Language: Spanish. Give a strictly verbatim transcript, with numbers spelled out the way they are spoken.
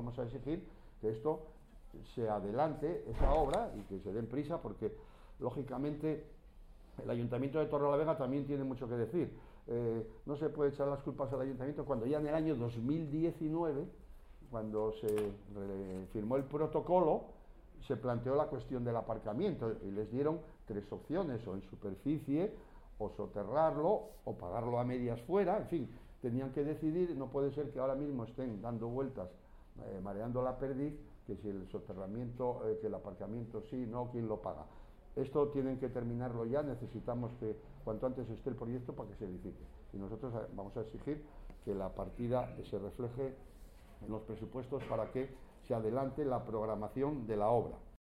vamos a exigir que esto se adelante, esa obra, y que se den prisa, porque lógicamente el Ayuntamiento de Torrelavega también tiene mucho que decir. Eh, no se puede echar las culpas al Ayuntamiento cuando ya en el año dos mil diecinueve, cuando se firmó el protocolo, se planteó la cuestión del aparcamiento y les dieron tres opciones: o en superficie, o soterrarlo, o pagarlo a medias fuera. En fin, tenían que decidir. No puede ser que ahora mismo estén dando vueltas, eh, mareando la perdiz, que si el soterramiento, eh, que el aparcamiento sí, no, quién lo paga. Esto tienen que terminarlo ya. Necesitamos que cuanto antes esté el proyecto para que se licite, y nosotros vamos a exigir que la partida se refleje en los presupuestos para que se adelante la programación de la obra.